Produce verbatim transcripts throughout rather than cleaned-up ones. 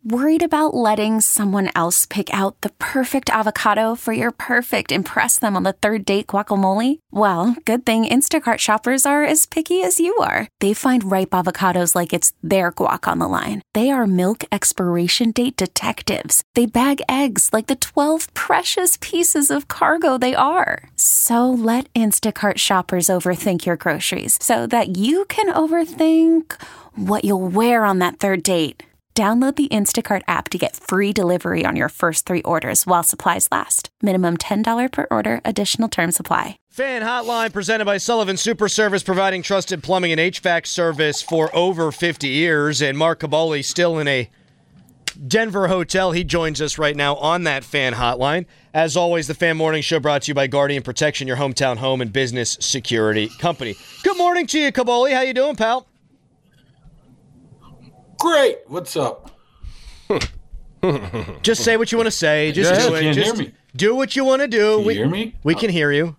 Worried about letting someone else pick out the perfect avocado for your perfect impress them on the third date guacamole? Well, good thing Instacart shoppers are as picky as you are. They find ripe avocados like it's their guac on the line. They are milk expiration date detectives. They bag eggs like the twelve precious pieces of cargo they are. So let Instacart shoppers overthink your groceries so that you can overthink what you'll wear on that third date. Download the Instacart app to get free delivery on your first three orders while supplies last. Minimum ten dollars per order. Additional terms apply. Fan Hotline presented by Sullivan Super Service, providing trusted plumbing and H V A C service for over fifty years. And Mark Kaboly still in a Denver hotel. He joins us right now on that Fan Hotline. As always, the Fan Morning Show brought to you by Guardian Protection, your hometown home and business security company. Good morning to you, Kaboly. How you doing, pal? Great. What's up? Just say what you want to say. Just yeah, do it. Can't Just hear me. do what you want to do. Can we, you hear me? We can hear you.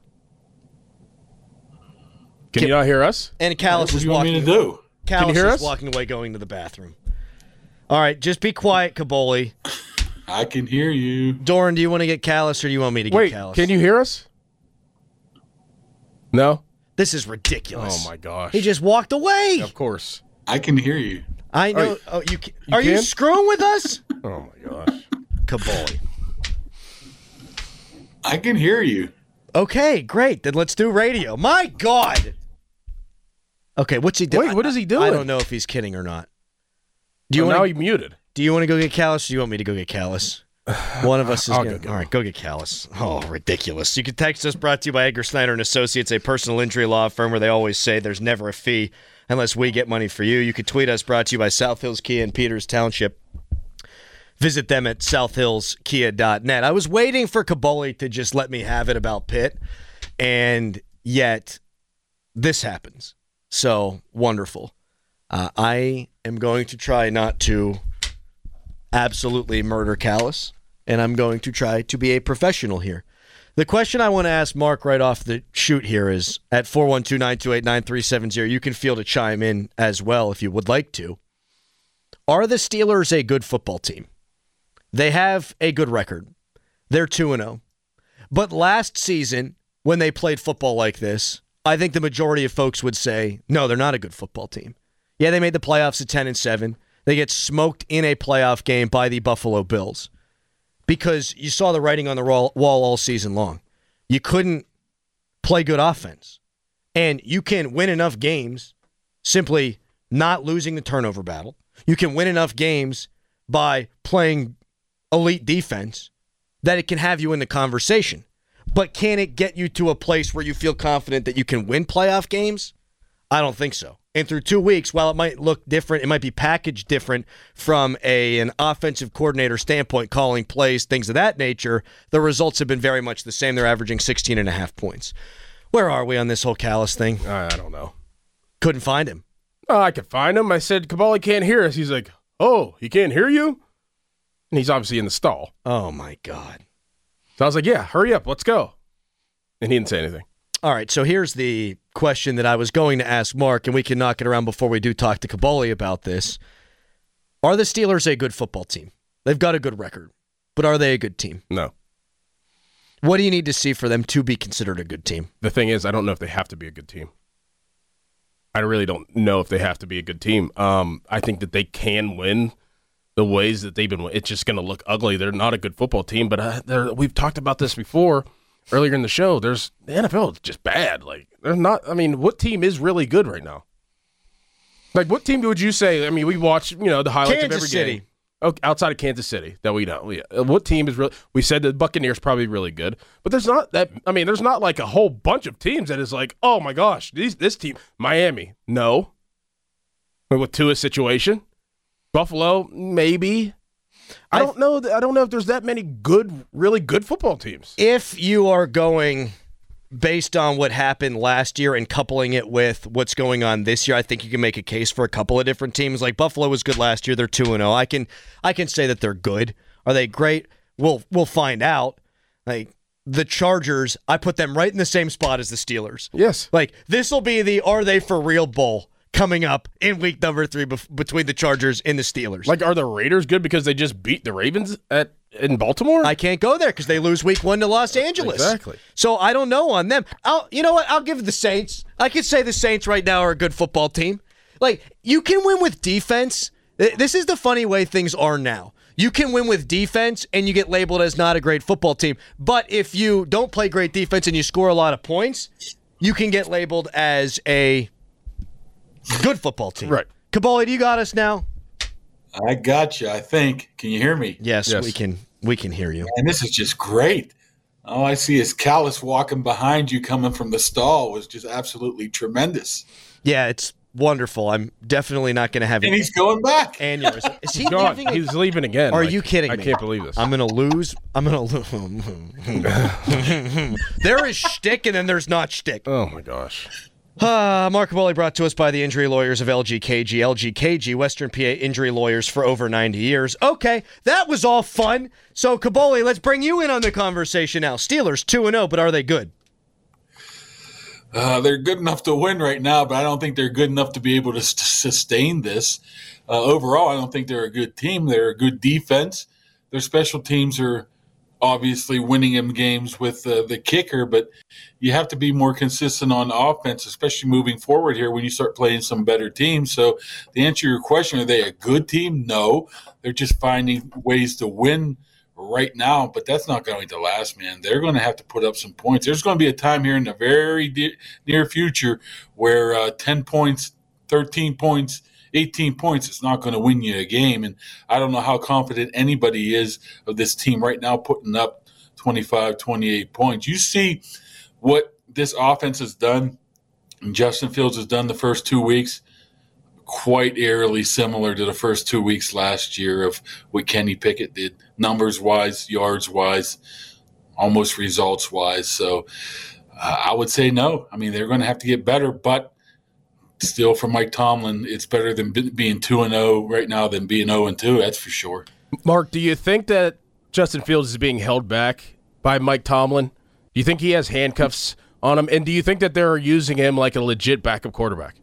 Can, can you not hear us? And Callis what is do you want walking. me to do? Callis Can you hear is us? walking away, going to the bathroom. All right, just be quiet, Kaboly. I can hear you. Doran, do you want to get Callis or do you want me to Wait, get Callis? can you hear us? No? This is ridiculous. Oh, my gosh. He just walked away. Of course. I can hear you. I know. Are- oh, you, ca- you are you can? screwing with us? Oh, my gosh. Kaboly. I can hear you. Okay, great. Then let's do radio. My God. Okay, what's he doing? Wait, what is he doing? I don't know if he's kidding or not. Do you Oh, want now to? he muted. Do you want to go get Callis? Or do you want me to go get Callis? One of us is I'll going go to. get All right, go get Callis. Oh, ridiculous. You can text us, brought to you by Edgar Snyder and Associates, a personal injury law firm where they always say there's never a fee unless we get money for you. You can tweet us, brought to you by South Hills Kia in Peters Township. Visit them at south hills kia dot net. I was waiting for Kaboly to just let me have it about Pitt, and yet this happens. So wonderful. Uh, I am going to try not to absolutely murder Callis, and I'm going to try to be a professional here. The question I want to ask Mark right off the shoot here is at four one two, nine two eight, nine three seven zero. You can feel to chime in as well if you would like to. Are the Steelers a good football team? They have a good record. They're two and oh. But last season, when they played football like this, I think the majority of folks would say, no, they're not a good football team. Yeah, they made the playoffs at ten and seven. They get smoked in a playoff game by the Buffalo Bills because you saw the writing on the wall all season long. You couldn't play good offense. And you can win enough games simply not losing the turnover battle. You can win enough games by playing elite defense that it can have you in the conversation. But can it get you to a place where you feel confident that you can win playoff games? I don't think so. And through two weeks, while it might look different, it might be packaged different from a an offensive coordinator standpoint, calling plays, things of that nature, the results have been very much the same. They're averaging sixteen and a half points. Where are we on this whole Callis thing? I don't know. Couldn't find him. Oh, I could find him. I said, Kaboly can't hear us. He's like, oh, he can't hear you? And he's obviously in the stall. Oh, my God. So I was like, yeah, hurry up. Let's go. And he didn't say anything. All right, so here's the question that I was going to ask Mark, and we can knock it around before we do talk to Kaboly about this. Are the Steelers a good football team? They've got a good record, but are they a good team? No. What do you need to see for them to be considered a good team? The thing is, I don't know if they have to be a good team. I really don't know if they have to be a good team. Um, I think that they can win the ways that they've been. It's just going to look ugly. They're not a good football team, but uh, they're, we've talked about this before earlier in the show. There's the N F L is just bad. Like they're not. I mean, what team is really good right now? Like, what team would you say? I mean, we watch, you know, the highlights Kansas of every City. game. Oh, outside of Kansas City that we know. Yeah. What team is really? We said the Buccaneers probably really good, but there's not that. I mean, there's not like a whole bunch of teams that is like, oh my gosh, these this team, Miami, no. But with Tua's situation, Buffalo, maybe. I don't know. I don't know if there's that many good, really good football teams. If you are going based on what happened last year and coupling it with what's going on this year, I think you can make a case for a couple of different teams. Like Buffalo was good last year; they're two and zero. I can, I can say that they're good. Are they great? We'll, we'll find out. Like the Chargers, I put them right in the same spot as the Steelers. Yes. Like this will be the "Are they for real" bowl coming up in week number three bef- between the Chargers and the Steelers. Like, are the Raiders good because they just beat the Ravens at in Baltimore? I can't go there because they lose week one to Los Angeles. Exactly. So I don't know on them. I'll, you know what? I'll give the Saints. I could say the Saints right now are a good football team. Like, you can win with defense. This is the funny way things are now. You can win with defense, and you get labeled as not a great football team. But if you don't play great defense and you score a lot of points, you can get labeled as a good football team. Right. Kabali, do you got us now? I got you, I think. Can you hear me? Yes, Yes. we can. We can hear you. And this is just great. All I see is Callis walking behind you coming from the stall was just absolutely tremendous. Yeah, it's wonderful. I'm definitely not going to have And an he's going back. aneurysm. Is he He's gone. leaving? He's leaving again. Are Like, you kidding I me? can't believe this. I'm going to lose. I'm going to lose. There is shtick and then there's not shtick. oh, my gosh. Uh, Mark Kabali brought to us by the injury lawyers of L G K G. L G K G, Western P A injury lawyers for over ninety years. Okay, that was all fun. So, Kabali, let's bring you in on the conversation now. Steelers two and oh, but are they good? Uh, they're good enough to win right now, but I don't think they're good enough to be able to s- sustain this. Uh, overall, I don't think they're a good team. They're a good defense. Their special teams are obviously winning them games with uh, the kicker, but you have to be more consistent on offense, especially moving forward here when you start playing some better teams. So to answer your question, are they a good team? No. They're just finding ways to win right now, but that's not going to last, man. They're going to have to put up some points. There's going to be a time here in the very de- near future where uh, ten points, thirteen points, eighteen points is not going to win you a game. And I don't know how confident anybody is of this team right now putting up twenty-five, twenty-eight points. You see what this offense has done and Justin Fields has done the first two weeks, quite eerily similar to the first two weeks last year of what Kenny Pickett did, numbers-wise, yards-wise, almost results-wise. So uh, I would say no. I mean, they're going to have to get better, but still, for Mike Tomlin, it's better than be- being two and oh right now than being oh and two. That's for sure. Mark, do you think that Justin Fields is being held back by Mike Tomlin? Do you think he has handcuffs on him? And do you think that they're using him like a legit backup quarterback?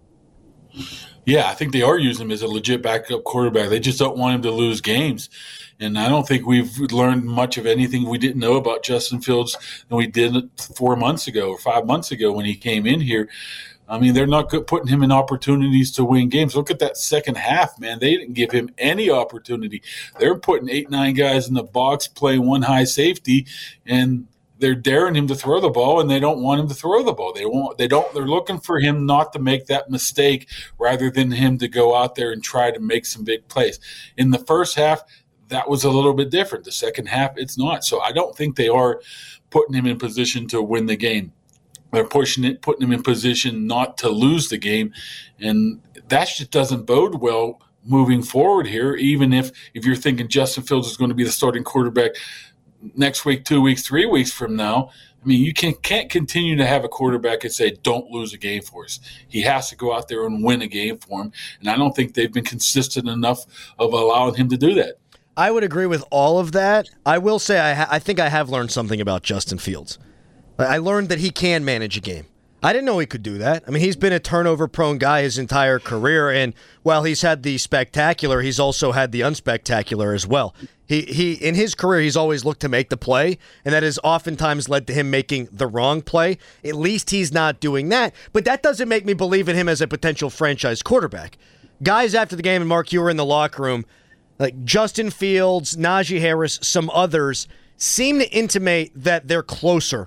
Yeah, I think they are using him as a legit backup quarterback. They just don't want him to lose games. And I don't think we've learned much of anything we didn't know about Justin Fields than we did four months ago or five months ago when he came in here. I mean, they're not good putting him in opportunities to win games. Look at that second half, man. They didn't give him any opportunity. They're putting eight, nine guys in the box, playing one high safety, and they're daring him to throw the ball, and they don't want him to throw the ball. They want, they don't. They're looking for him not to make that mistake, rather than him to go out there and try to make some big plays. In the first half, that was a little bit different. The second half, it's not. So I don't think they are putting him in position to win the game. They're pushing it, putting him in position not to lose the game, and that just doesn't bode well moving forward here. Even if if you're thinking Justin Fields is going to be the starting quarterback next week, two weeks, three weeks from now, I mean, you can, can't continue to have a quarterback and say, don't lose a game for us. He has to go out there and win a game for him, and I don't think they've been consistent enough of allowing him to do that. I would agree with all of that. I will say I, ha- I think I have learned something about Justin Fields. I learned that he can manage a game. I didn't know he could do that. I mean, he's been a turnover-prone guy his entire career, and while he's had the spectacular, he's also had the unspectacular as well. He he in his career, he's always looked to make the play, and that has oftentimes led to him making the wrong play. At least he's not doing that, but that doesn't make me believe in him as a potential franchise quarterback. Guys after the game, and Mark, you were in the locker room, like Justin Fields, Najee Harris, some others, seem to intimate that they're closer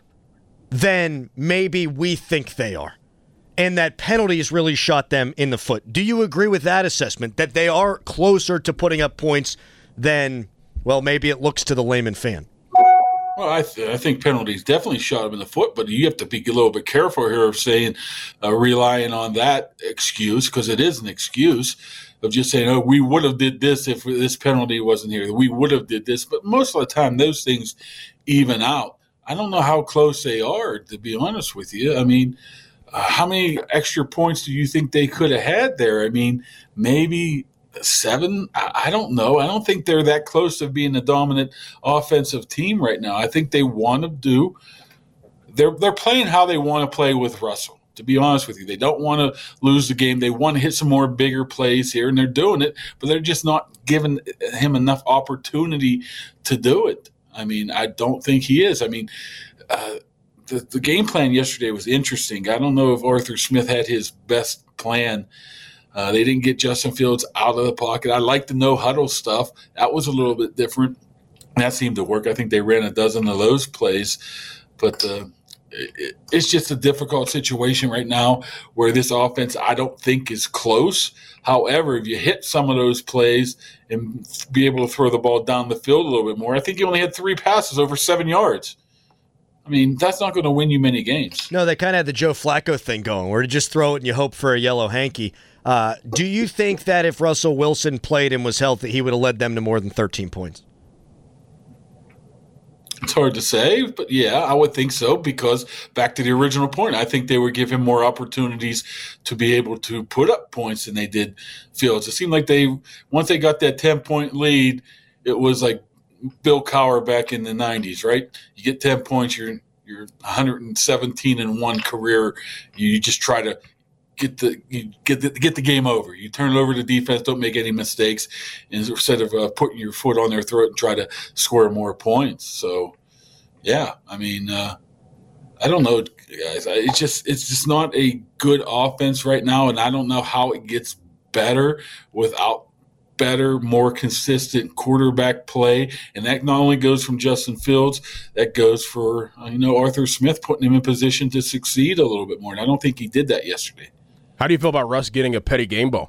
than maybe we think they are, and that penalties really shot them in the foot. Do you agree with that assessment, that they are closer to putting up points than, well, maybe it looks to the layman fan? Well, I, th- I think penalties definitely shot him in the foot, but you have to be a little bit careful here of saying, uh, relying on that excuse, because it is an excuse of just saying, oh, we would have did this if this penalty wasn't here. We would have did this. But most of the time, those things even out. I don't know how close they are, to be honest with you. I mean, uh, how many extra points do you think they could have had there? I mean, maybe seven? I, I don't know. I don't think they're that close to being a dominant offensive team right now. I think they want to do – they're they're playing how they want to play with Russell. to be honest with you. They don't want to lose the game. They want to hit some more bigger plays here, and they're doing it, but they're just not giving him enough opportunity to do it. I mean, I don't think he is. I mean, uh, the, the game plan yesterday was interesting. I don't know if Arthur Smith had his best plan. Uh, they didn't get Justin Fields out of the pocket. I like the no-huddle stuff. That was a little bit different. That seemed to work. I think they ran a dozen of those plays. But uh, it, it's just a difficult situation right now where this offense I don't think is close. However, if you hit some of those plays and be able to throw the ball down the field a little bit more, I think he only had three passes over seven yards. I mean, that's not going to win you many games. No, they kind of had the Joe Flacco thing going, where you just throw it and you hope for a yellow hanky. Uh, do you think that if Russell Wilson played and was healthy, he would have led them to more than thirteen points? It's hard to say, but yeah, I would think so, because back to the original point, I think they would give him more opportunities to be able to put up points than they did Fields. It seemed like they, once they got that ten-point lead, it was like Bill Cowher back in the nineties, right? You get ten points, you're you're one hundred seventeen and one career. You just try to get the you get the, get the game over. You turn it over to defense, don't make any mistakes, instead of uh, putting your foot on their throat and try to score more points. So, yeah, I mean, uh, I don't know, guys. It's just it's just not a good offense right now, and I don't know how it gets better without better, more consistent quarterback play. And that not only goes from Justin Fields, that goes for, you know, Arthur Smith, putting him in position to succeed a little bit more. And I don't think he did that yesterday. How do you feel about Russ getting a petty game ball?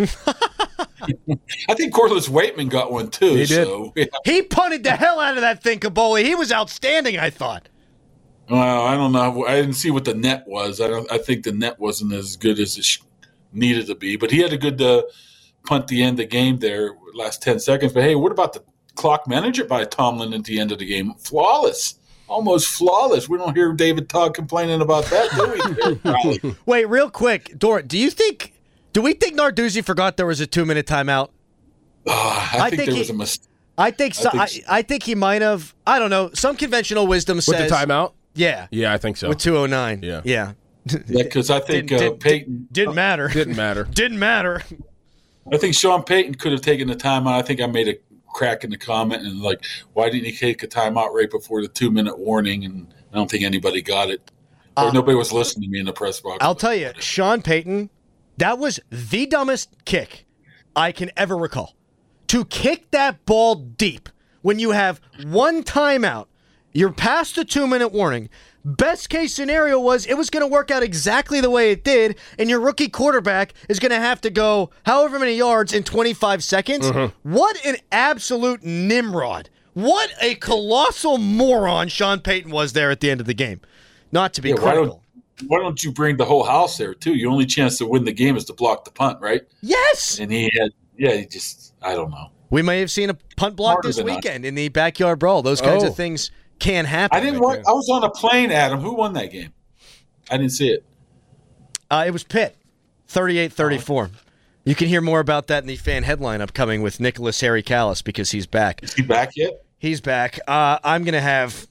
I think Corliss Waitman got one too. He did. So, yeah. He punted the hell out of that thing, Kaboli. He was outstanding, I thought. Well, I don't know. I didn't see what the net was. I don't. I think the net wasn't as good as it needed to be. But he had a good uh, punt the end of the game there, last ten seconds. But, hey, what about the clock management by Tomlin at the end of the game? Flawless. Almost flawless. We don't hear David Todd complaining about that, do we? Wait, real quick, Dort, do you think – do we think Narduzzi forgot there was a two-minute timeout? Uh, I, I think, think there he, was a mistake. I think so. I I think, so. I, I think he might have – I don't know. Some conventional wisdom says – With the timeout? Yeah. Yeah, I think so. With two oh nine. Yeah. Yeah. Yeah, because I think didn't, uh, didn't, Peyton – Didn't matter. Didn't matter. Didn't matter. I think Sean Payton could have taken the timeout. I think I made a crack in the comment and, like, why didn't he take a timeout right before the two-minute warning? And I don't think anybody got it. Or uh, nobody was listening to me in the press box. I'll tell you, Sean Payton, that was the dumbest kick I can ever recall. To kick that ball deep when you have one timeout, you're past the two-minute warning. Best case scenario was it was going to work out exactly the way it did, and your rookie quarterback is going to have to go however many yards in twenty-five seconds. Mm-hmm. What an absolute nimrod. What a colossal moron Sean Payton was there at the end of the game. Not to be yeah, critical. Why don't, why don't you bring the whole house there, too? Your only chance to win the game is to block the punt, right? Yes! And he had, yeah, he just, I don't know. We may have seen a punt block Smarter this weekend us. in the backyard brawl. Those kinds oh. of things can happen. I didn't right want, there. I was on a plane, Adam. Who won that game? I didn't see it. Uh, it was Pitt, thirty-eight thirty-four. Oh. You can hear more about that in the fan headline upcoming with Nicholas Harry Callis because he's back. Is he back yet? He's back. Uh, I'm going to have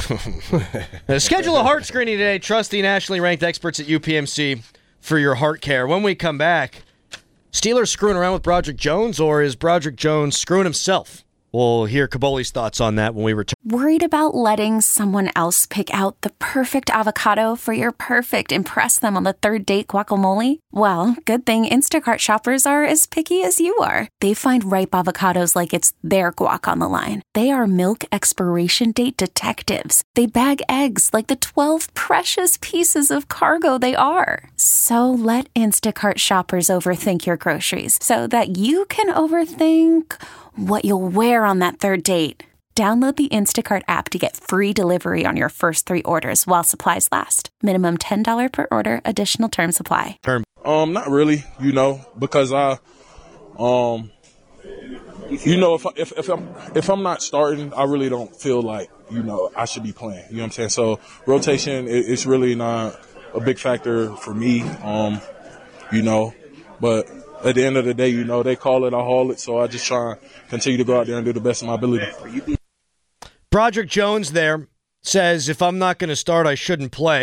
schedule a heart screening today. Trust the nationally ranked experts at U P M C for your heart care. When we come back, Steelers screwing around with Broderick Jones, or is Broderick Jones screwing himself? We'll hear Kaboli's thoughts on that when we return. Worried about letting someone else pick out the perfect avocado for your perfect impress them on the third date guacamole? Well, good thing Instacart shoppers are as picky as you are. They find ripe avocados like it's their guac on the line. They are milk expiration date detectives. They bag eggs like the twelve precious pieces of cargo they are. So let Instacart shoppers overthink your groceries so that you can overthink what you'll wear on that third date. Download the Instacart app to get free delivery on your first three orders while supplies last. Minimum ten dollars per order. Additional terms apply. Um, not really, you know, because I, um, you know, if I, if if I'm if I'm not starting, I really don't feel like, you know, I should be playing. You know what I'm saying? So rotation, it, it's really not a big factor for me. Um, you know, but at the end of the day, you know, they call it, I haul it, so I just try and continue to go out there and do the best of my ability. Broderick Jones there says, if I'm not going to start, I shouldn't play.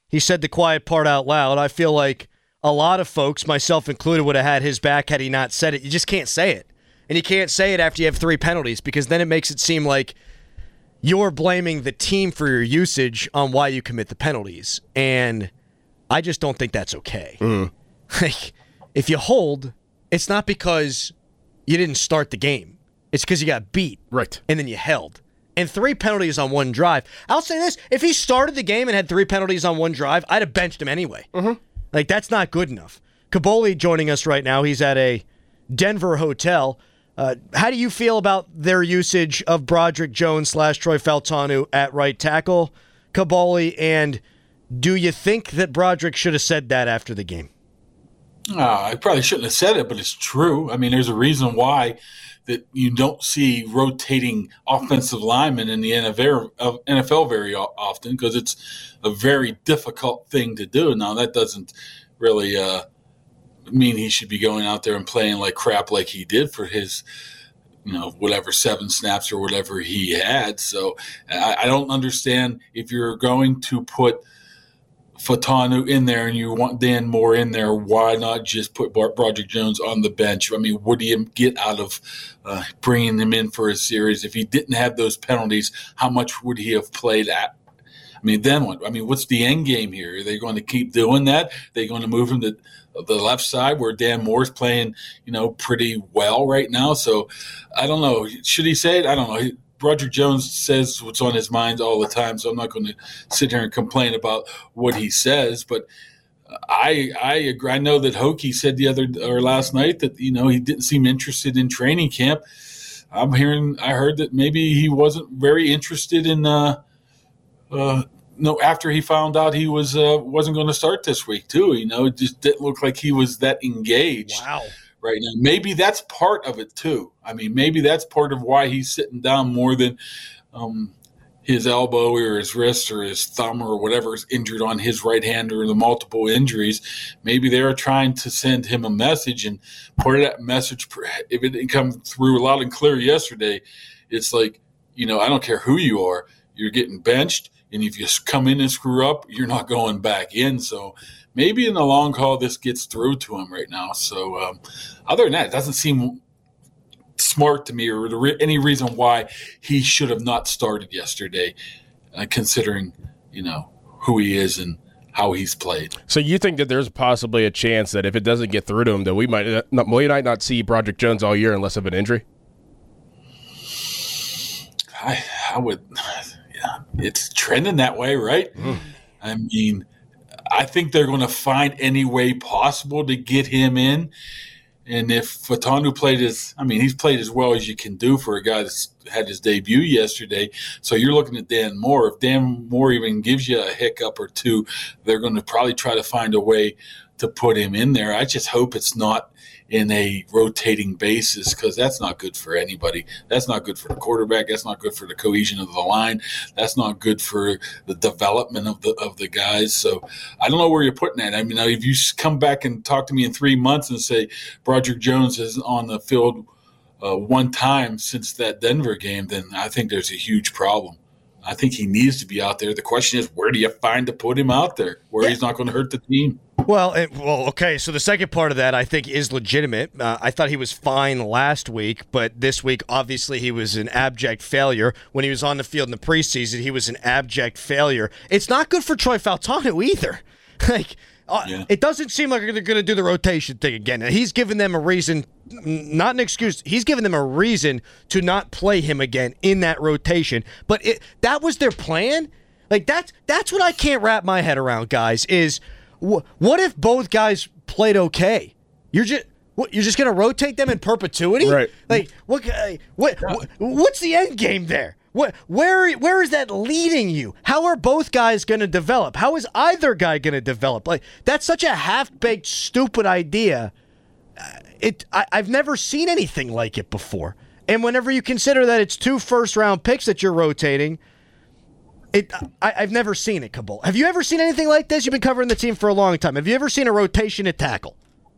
he said the quiet part out loud. I feel like a lot of folks, myself included, would have had his back had he not said it. You just can't say it. And you can't say it after you have three penalties because then it makes it seem like you're blaming the team for your usage on why you commit the penalties. And I just don't think that's okay. Mm. Like, if you hold, it's not because you didn't start the game. It's because you got beat. Right. And then you held. And three penalties on one drive. I'll say this. If he started the game and had three penalties on one drive, I'd have benched him anyway. Mm-hmm. Like, that's not good enough. Kaboli joining us right now. He's at a Denver hotel. Uh, how do you feel about their usage of Broderick Jones slash Troy Fautanu at right tackle, Kaboli? And do you think that Broderick should have said that after the game? Uh, I probably shouldn't have said it, but it's true. I mean, there's a reason why that you don't see rotating offensive linemen in the N F L very often because it's a very difficult thing to do. Now, that doesn't really uh, mean he should be going out there and playing like crap like he did for his, you know, whatever, seven snaps or whatever he had. So I, I don't understand if you're going to put Fautanu in there and you want Dan Moore in there, why not just put Broderick Jones on the bench? I mean, what do you get out of uh, bringing him in for a series? If he didn't have those penalties, how much would he have played at? I mean, then what? I mean, what's the end game here? Are they going to keep doing that? Are they going to move him to the left side where Dan Moore's playing, you know, pretty well right now? So I don't know. Should he say it? I don't know. Broderick Jones says what's on his mind all the time, so I'm not going to sit here and complain about what he says. But I I agree. I know that Hokie said the other or last night that, you know, he didn't seem interested in training camp. I'm hearing I heard that maybe he wasn't very interested in uh, uh, no after he found out he was uh, wasn't going to start this week too. You know, it just didn't look like he was that engaged. Wow. Right now, maybe that's part of it too. I mean, maybe that's part of why he's sitting down more than um, his elbow or his wrist or his thumb or whatever is injured on his right hand or the multiple injuries. Maybe they're trying to send him a message, and part of that message, if it didn't come through loud and clear yesterday, it's like, you know, I don't care who you are, you're getting benched, and if you come in and screw up, you're not going back in. So maybe in the long haul, this gets through to him right now. So um, other than that, it doesn't seem smart to me or re- any reason why he should have not started yesterday, uh, considering, you know, who he is and how he's played. So you think that there's possibly a chance that if it doesn't get through to him, that we might not, we might not see Broderick Jones all year unless of an injury? I, I would, yeah, it's trending that way, right? Mm. I mean, I think they're going to find any way possible to get him in. And if Fautanu played as, I mean, he's played as well as you can do for a guy that's had his debut yesterday. So you're looking at Dan Moore. If Dan Moore even gives you a hiccup or two, they're going to probably try to find a way to put him in there. I just hope it's not in a rotating basis, because that's not good for anybody. That's not good for the quarterback. That's not good for the cohesion of the line. That's not good for the development of the of the guys. So I don't know where you're putting that. I mean, if you come back and talk to me in three months and say Broderick Jones is on the field uh, one time since that Denver game, then I think there's a huge problem. I think he needs to be out there. The question is, where do you find to put him out there where yeah. he's not going to hurt the team? Well, it, well, okay, so the second part of that I think is legitimate. Uh, I thought he was fine last week, but this week, obviously, he was an abject failure. When he was on the field in the preseason, he was an abject failure. It's not good for Troy Fautanu either. like, uh, yeah. It doesn't seem like they're going to do the rotation thing again. He's given them a reason, not an excuse, he's given them a reason to not play him again in that rotation. But it, that was their plan? Like, that's, that's what I can't wrap my head around, guys, is – what if both guys played okay? You're just what, you're just going to rotate them in perpetuity? Right. Like what, what what what's the end game there? What where where is that leading you? How are both guys going to develop? How is either guy going to develop? Like that's such a half-baked stupid idea. It I, I've never seen anything like it before. And whenever you consider that it's two first-round picks that you're rotating, It, I, I've never seen it, Kabul. Have you ever seen anything like this? You've been covering the team for a long time. Have you ever seen a rotation at tackle?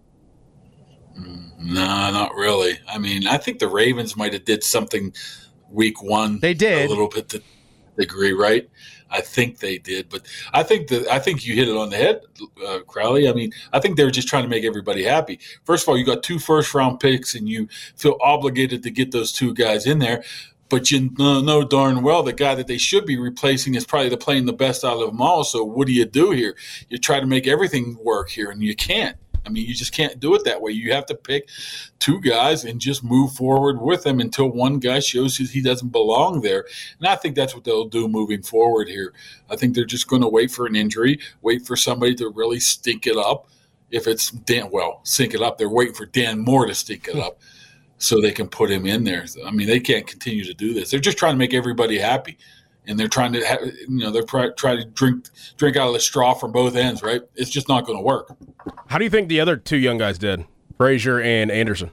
No, not really. I mean, I think the Ravens might have did something week one. They did. A little bit. To, degree, right? I think they did, but I think that I think you hit it on the head, uh, Crowley. I mean, I think they were just trying to make everybody happy. First of all, you got two first round picks, and you feel obligated to get those two guys in there. But you know, know darn well the guy that they should be replacing is probably the playing the best out of them all. So what do you do here? You try to make everything work here, and you can't. I mean, you just can't do it that way. You have to pick two guys and just move forward with them until one guy shows he doesn't belong there. And I think that's what they'll do moving forward here. I think they're just going to wait for an injury, wait for somebody to really stink it up. If it's Dan, well, stink it up. They're waiting for Dan Moore to stink it up so they can put him in there. I mean, they can't continue to do this. They're just trying to make everybody happy. And they're trying to, have, you know, they're trying to drink drink out of the straw from both ends, right? It's just not going to work. How do you think the other two young guys did, Frazier and Anderson?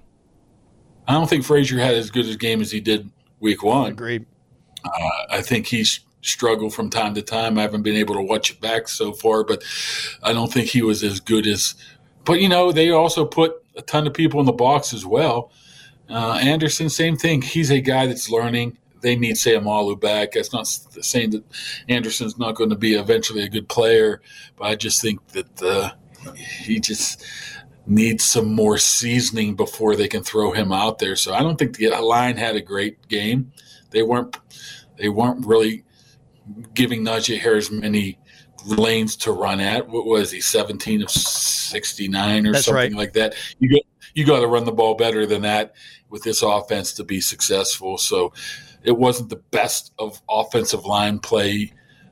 I don't think Frazier had as good a game as he did week one. Agreed. Uh, I think he's struggled from time to time. I haven't been able to watch it back so far, but I don't think he was as good as – but, you know, they also put a ton of people in the box as well. Uh, Anderson, same thing. He's a guy that's learning. They need Sayamalu back. That's not saying that Anderson's not going to be eventually a good player, but I just think that uh, he just needs some more seasoning before they can throw him out there. So I don't think the line had a great game. They weren't they weren't really giving Najee Harris many lanes to run at. What was he, seventeen of sixty-nine or That's something right. like that? You got you got to run the ball better than that with this offense to be successful. So it wasn't the best of offensive line play,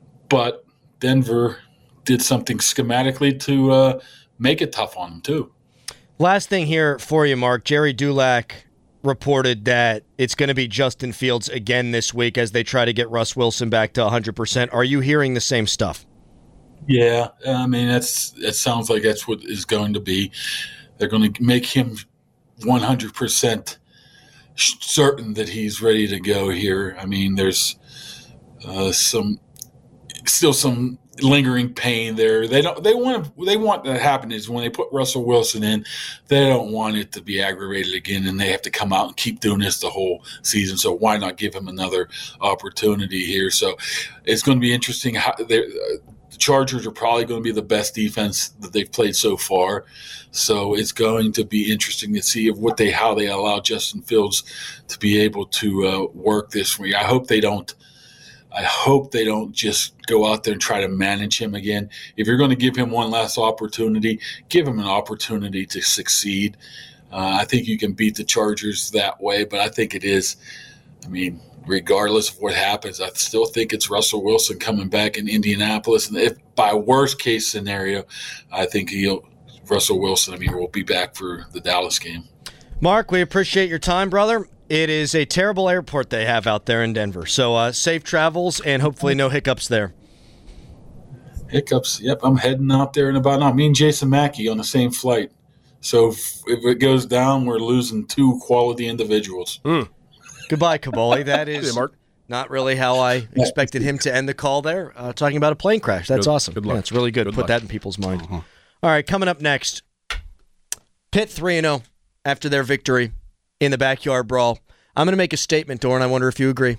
but Denver did something schematically to uh, make it tough on them too. Last thing here for you, Mark. Jerry Dulac reported that it's going to be Justin Fields again this week as they try to get Russ Wilson back to one hundred percent. Are you hearing the same stuff? Yeah, I mean, that's it sounds like that's what is going to be. They're going to make him one hundred percent certain that he's ready to go here. I mean, there's uh, some still some lingering pain there. They don't. They want. They want that to happen is when they put Russell Wilson in, they don't want it to be aggravated again, and they have to come out and keep doing this the whole season. So why not give him another opportunity here? So it's going to be interesting. How uh, the Chargers are probably going to be the best defense that they've played so far. So it's going to be interesting to see if what they how they allow Justin Fields to be able to uh, work this week. I hope they don't. I hope they don't just go out there and try to manage him again. If you're going to give him one last opportunity, give him an opportunity to succeed. Uh, I think you can beat the Chargers that way, but I think it is. I mean, regardless of what happens, I still think it's Russell Wilson coming back in Indianapolis. And if by worst case scenario, I think he'll Russell Wilson, I mean, will be back for the Dallas game. Mark, we appreciate your time, brother. It is a terrible airport they have out there in Denver. So uh, safe travels and hopefully no hiccups there. Hiccups. Yep, I'm heading out there in about now. Me and Jason Mackey on the same flight. So if, if it goes down, we're losing two quality individuals. Mm. Goodbye, Kaboli. That is Hey, Mark. not really how I expected him to end the call there, uh, talking about a plane crash. That's Good- awesome. good luck. Yeah, it's really good. Good Put luck. that in people's mind. Uh-huh. All right, coming up next, Pitt three and oh after their victory in the backyard brawl. I'm going to make a statement, Doran. I wonder if you agree.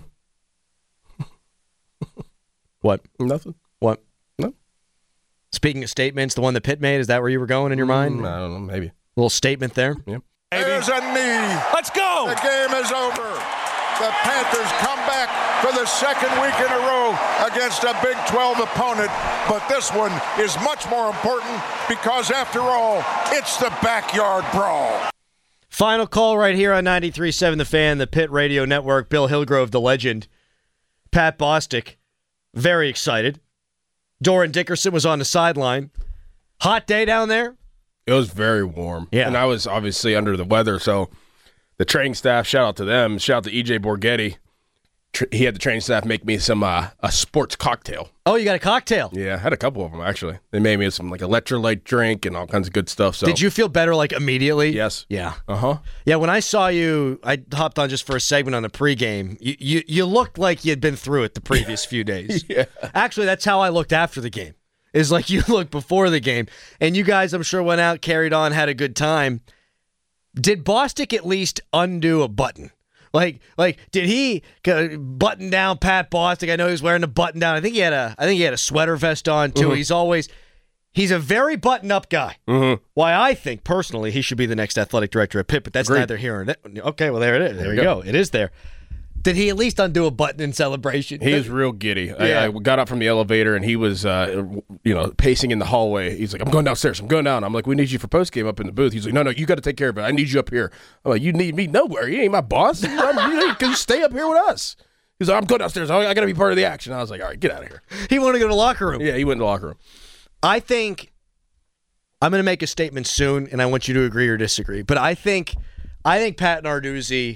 What? Nothing. What? No. Speaking of statements, the one that Pitt made, is that where you were going in your mind? Mm, I don't know. Maybe. Little statement there. Yep. There's a knee. Let's go! The game is over. The Panthers come back for the second week in a row against a Big twelve opponent, but this one is much more important because, after all, it's the backyard brawl. Final call right here on ninety-three point seven The Fan, the Pitt Radio Network. Bill Hillgrove, the legend. Pat Bostic, very excited. Doran Dickerson was on the sideline. Hot day down there? It was very warm. Yeah. And I was obviously under the weather, so the training staff, shout out to them. Shout out to E J Borghetti. Tr- he had the training staff make me some uh, a sports cocktail. Oh, you got a cocktail. Yeah, I had a couple of them, actually. They made me some like electrolyte drink and all kinds of good stuff. So Did you feel better like immediately? Yes. Yeah. Uh-huh. Yeah, when I saw you, I hopped on just for a segment on the pregame. You you, you looked like you had been through it the previous few days. Yeah. Actually, that's how I looked after the game. Is like you looked before the game. And you guys, I'm sure, went out, carried on, had a good time. Did Bostic at least undo a button? Like, like, did he uh, button down Pat Bostic? I know he was wearing a button down. I think he had a, I think he had a sweater vest on too. Mm-hmm. He's always, he's a very button up guy. Mm-hmm. Why I think personally he should be the next athletic director at Pitt, but that's Agreed. neither here nor there. Okay, well there it is. There, there we go. go. It is there. Did he at least undo a button in celebration? He was real giddy. Yeah. I, I got up from the elevator, and he was, uh, you know, pacing in the hallway. He's like, I'm going downstairs. I'm going down. I'm like, we need you for postgame up in the booth. He's like, no, no, you got to take care of it. I need you up here. I'm like, you need me nowhere. You ain't my boss. You can stay up here with us. He's like, I'm going downstairs. I, I got to be part of the action. I was like, all right, get out of here. He wanted to go to the locker room. Yeah, he went to the locker room. I think I'm going to make a statement soon, and I want you to agree or disagree. But I think, I think Pat Narduzzi,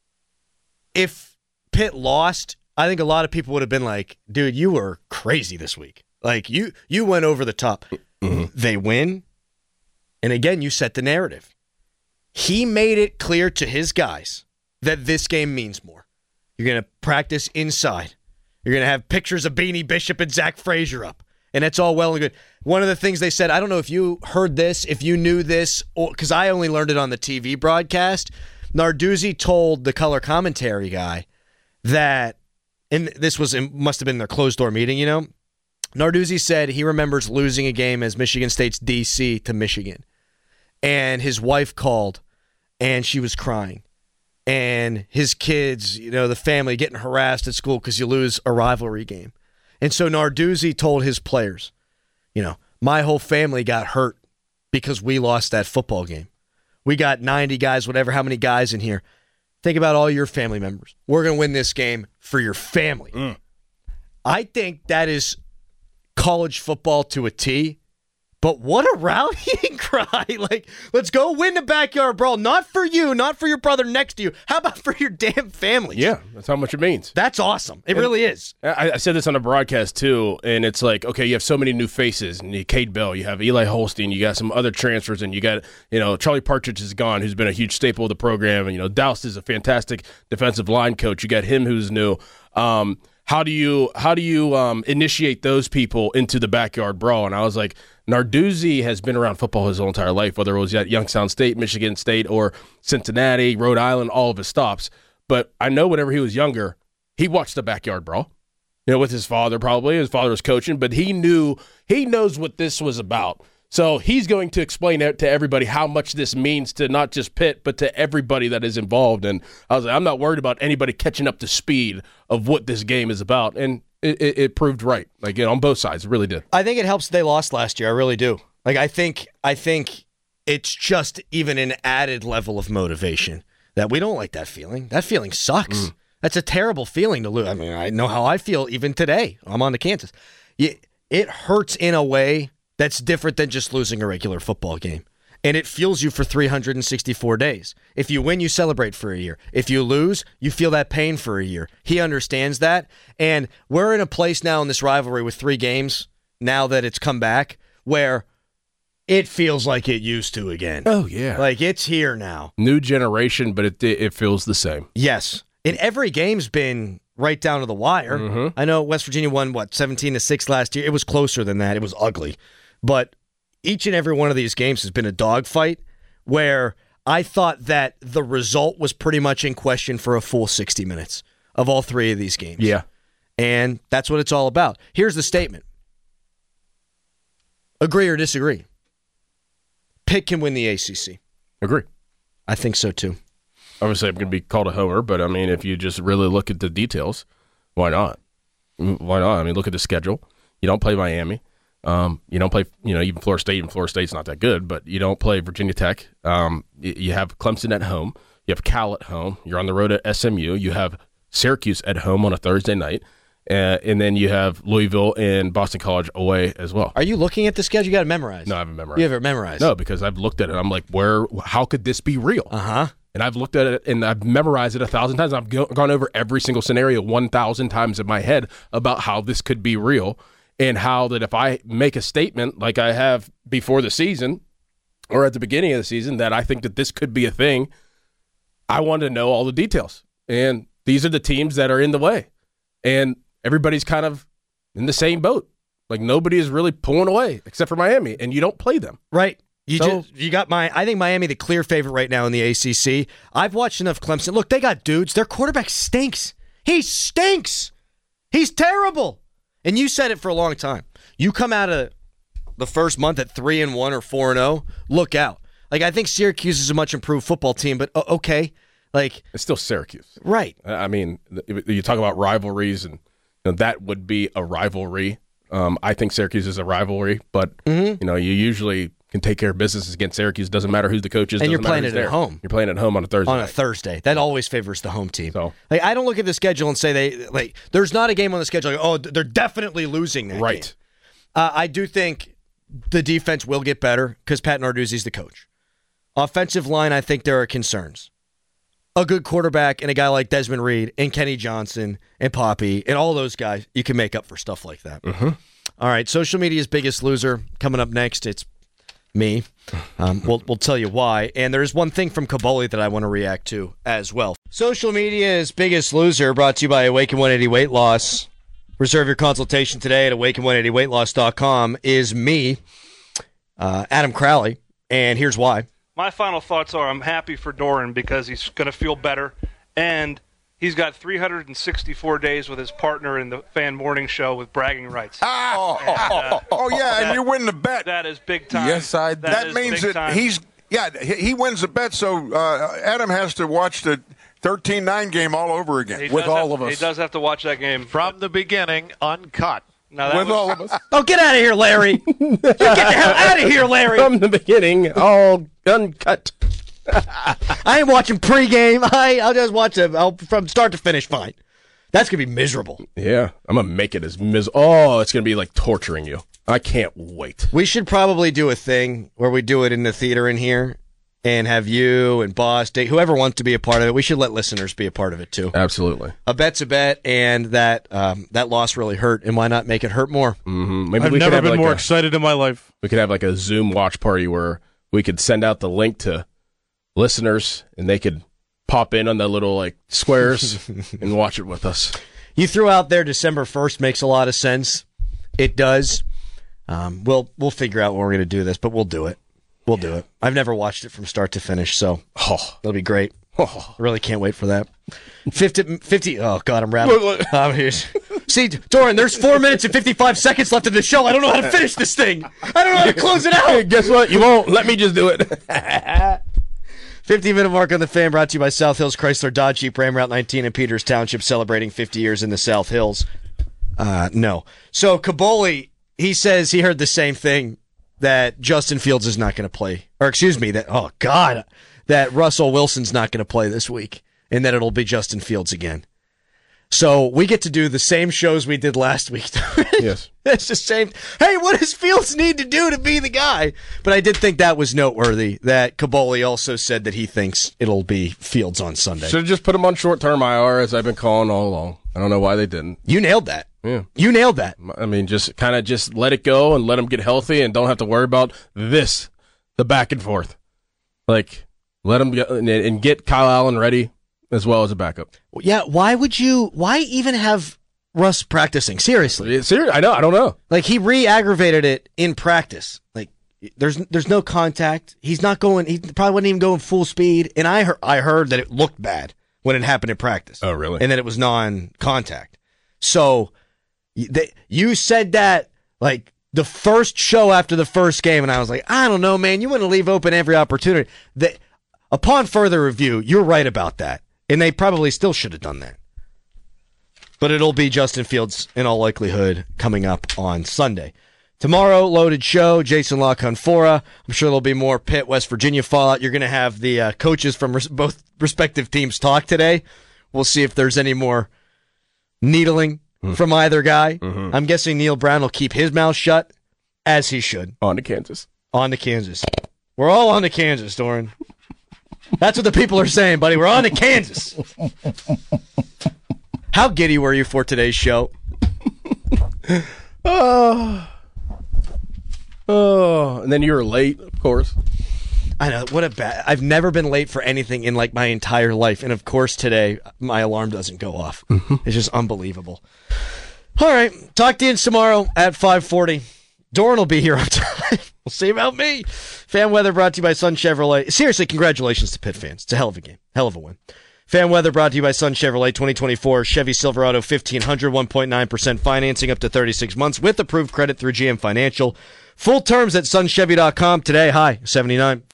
if Pitt lost, I think a lot of people would have been like, dude, you were crazy this week. Like, you you went over the top. Mm-hmm. They win, and again, you set the narrative. He made it clear to his guys that this game means more. You're going to practice inside. You're going to have pictures of Beanie Bishop and Zach Frazier up, and that's all well and good. One of the things they said, I don't know if you heard this, if you knew this, because I only learned it on the T V broadcast, Narduzzi told the color commentary guy that, and this was must have been their closed-door meeting, you know, Narduzzi said he remembers losing a game as Michigan State's D C to Michigan, and his wife called, and she was crying, and his kids, you know, the family getting harassed at school because you lose a rivalry game. And so Narduzzi told his players, you know, my whole family got hurt because we lost that football game. We got ninety guys, whatever, how many guys in here. Think about all your family members. We're going to win this game for your family. Mm. I think that is college football to a T. But what a rallying cry. Like, let's go win the backyard brawl. Not for you, not for your brother next to you. How about for your damn family? Yeah, that's how much it means. That's awesome. It and really is. I, I said this on a broadcast, too, and it's like, okay, you have so many new faces. And you Cade Bell, you have Eli Holstein, you got some other transfers, and you got, you know, Charlie Partridge is gone, who's been a huge staple of the program. And, you know, Doust is a fantastic defensive line coach. You got him who's new. Um, how do you how do you um, initiate those people into the backyard brawl? And I was like, Narduzzi has been around football his whole entire life, whether it was at Youngstown State, Michigan State, or Cincinnati, Rhode Island, all of his stops. But I know whenever he was younger, he watched the backyard brawl, you know, with his father probably. His father was coaching, but he knew, he knows what this was about. So he's going to explain to everybody how much this means to not just Pitt, but to everybody that is involved. And I was like, I'm not worried about anybody catching up to speed of what this game is about. And it, it, it proved right, like, you know, on both sides. It really did. I think it helps they lost last year. I really do. Like, I think, I think it's just even an added level of motivation that we don't like that feeling. That feeling sucks. Mm. That's a terrible feeling to lose. I mean, I know how I feel even today. I'm on to Kansas. It hurts in a way that's different than just losing a regular football game. And it fuels you for three hundred sixty-four days. If you win, you celebrate for a year. If you lose, you feel that pain for a year. He understands that. And we're in a place now in this rivalry with three games, now that it's come back, where it feels like it used to again. Oh, yeah. Like, it's here now. New generation, but it it feels the same. Yes. And every game's been right down to the wire. Mm-hmm. I know West Virginia won, what, seventeen to six last year? It was closer than that. It was ugly. But each and every one of these games has been a dogfight where I thought that the result was pretty much in question for a full sixty minutes of all three of these games. Yeah. And that's what it's all about. Here's the statement. Agree or disagree? Pitt can win the A C C. Agree. I think so, too. Obviously, I'm going to be called a homer, but, I mean, if you just really look at the details, why not? Why not? I mean, look at the schedule. You don't play Miami. Um, you don't play, you know, even Florida State, and Florida State's not that good, but you don't play Virginia Tech. Um, you have Clemson at home. You have Cal at home. You're on the road at S M U. You have Syracuse at home on a Thursday night. Uh, and then you have Louisville and Boston College away as well. Are you looking at the schedule? You got it memorized. No, I haven't memorized. You have it memorized? No, because I've looked at it. I'm like, where? How could this be real? Uh-huh. And I've looked at it, and I've memorized it a thousand times. I've go- gone over every single scenario one thousand times in my head about how this could be real. And how that if I make a statement like I have before the season or at the beginning of the season that I think that this could be a thing, I want to know all the details. And these are the teams that are in the way. And everybody's kind of in the same boat. Like, nobody is really pulling away except for Miami, and you don't play them. Right. You So- just, you got my. I think Miami the clear favorite right now in the A C C. I've watched enough Clemson. Look, they got dudes. Their quarterback stinks. He stinks. He's terrible. And you said it for a long time. You come out of the first month at three and one or four and zero. Look out. Like I think Syracuse is a much improved football team, but uh, okay, like It's still Syracuse. right. I mean, th- you talk about rivalries, and you know, that would be a rivalry. Um, I think Syracuse is a rivalry, but Mm-hmm. you know, you usually can take care of business against Syracuse. Doesn't matter who the coach is. And you're doesn't matter playing who's it at there. home. You're playing at home on a Thursday. On a night. Thursday. That always favors the home team. So- like I don't look at the schedule and say they like there's not a game on the schedule like, oh, they're definitely losing that Right. game. Uh, I do think the defense will get better because Pat Narduzzi's the coach. Offensive line, I think there are concerns. A good quarterback and a guy like Desmond Reed and Kenny Johnson and Poppy and all those guys, you can make up for stuff like that. Mm-hmm. All right, social media's biggest loser coming up next. It's me. Um, we'll, we'll tell you why. And there's one thing from Kaboli that I want to react to as well. Social media's biggest loser brought to you by Awaken one eighty Weight Loss. Reserve your consultation today at awaken one eighty weight loss dot com is me, uh, Adam Crowley, and here's why. My final thoughts are I'm happy for Doran because he's going to feel better, and he's got three hundred sixty-four days with his partner in the fan morning show with bragging rights. Ah, oh, oh, oh, oh, yeah, and you win the bet. That is big time. Yes, I did. That is means big that time. he's yeah he, he wins the bet. So uh, Adam has to watch the thirteen nine game all over again. He with does all have, of us. He does have to watch that game. From the beginning, uncut. Now, that With was, all of us. Oh, get out of here, Larry. Get the hell out of here, Larry. From the beginning, all uncut. I ain't watching pregame. I, I'll just watch it I'll, from start to finish. Fine. That's going to be miserable. Yeah, I'm gonna make it as mis. Oh, it's gonna be like torturing you. I can't wait. We should probably do a thing where we do it in the theater in here and have you and Boss, Dave, whoever wants to be a part of it. We should let listeners be a part of it too. Absolutely. A bet's a bet, and that um, that loss really hurt, and why not make it hurt more? Mm-hmm. Maybe I've we could never have been like more a, excited in my life. We could have like a Zoom watch party where we could send out the link to listeners, and they could pop in on the little like squares and watch it with us. You threw out there December first makes a lot of sense. It does. Um, we'll we'll figure out when we're going to do this, but we'll do it. We'll do it. I've never watched it from start to finish, so Oh, it'll be great. oh. I really can't wait for that. fifty, fifty oh, God, I'm rattling. I'm here. See, Doran, there's four minutes and fifty-five seconds left of the show. I don't know how to finish this thing. I don't know how to close it Hey, out. guess what? You won't let me just do it. fifty-minute mark on the Fan brought to you by South Hills Chrysler Dodge Jeep Ram Route nineteen in Peters Township, celebrating fifty years in the South Hills. Uh, no. So Kaboli, he says he heard the same thing, that Justin Fields is not going to play. Or excuse me, that, oh God, that Russell Wilson's not going to play this week, and that it'll be Justin Fields again. So we get to do the same shows we did last week. Yes. It's the same. Hey, what does Fields need to do to be the guy? But I did think that was noteworthy that Kaboli also said that he thinks it'll be Fields on Sunday. Should have just put him on short-term I R, as I've been calling all along. I don't know why they didn't. You nailed that. Yeah. You nailed that. I mean, just kind of just let it go and let him get healthy and don't have to worry about this, the back and forth. Like, let him go and, and get Kyle Allen ready as well as a backup. Yeah, why would you, why even have Russ practicing? Seriously. Seriously, I know. I don't know. Like, he re-aggravated it in practice. Like, there's there's no contact. He's not going, he probably wasn't even going full speed. And I heard, I heard that it looked bad when it happened in practice. Oh, really? And that it was non-contact. So, they, you said that, like, the first show after the first game, and I was like, I don't know, man. You want to leave open every opportunity. That, upon further review, you're right about that. And they probably still should have done that. But it'll be Justin Fields, in all likelihood, coming up on Sunday. Tomorrow, loaded show, Jason La Canfora. I'm sure there'll be more Pitt, West Virginia fallout. You're going to have the uh, coaches from res- both respective teams talk today. We'll see if there's any more needling mm. from either guy. Mm-hmm. I'm guessing Neil Brown will keep his mouth shut, as he should. On to Kansas. On to Kansas. We're all on to Kansas, Doran. That's what the people are saying, buddy. We're on to Kansas. How giddy were you for today's show? Oh. Oh. And then you were late, of course. I know. What a bad. I've never been late for anything in like my entire life. And of course, today, my alarm doesn't go off. Mm-hmm. It's just unbelievable. All right. Talk to you tomorrow at five forty. Doran will be here on time. We'll see about me. Fan weather brought to you by Sun Chevrolet. Seriously, congratulations to Pitt fans. It's a hell of a game. Hell of a win. Fan weather brought to you by Sun Chevrolet. twenty twenty-four Chevy Silverado fifteen hundred, one point nine percent financing up to thirty-six months with approved credit through G M Financial. Full terms at sun chevy dot com. Today, high seventy-nine.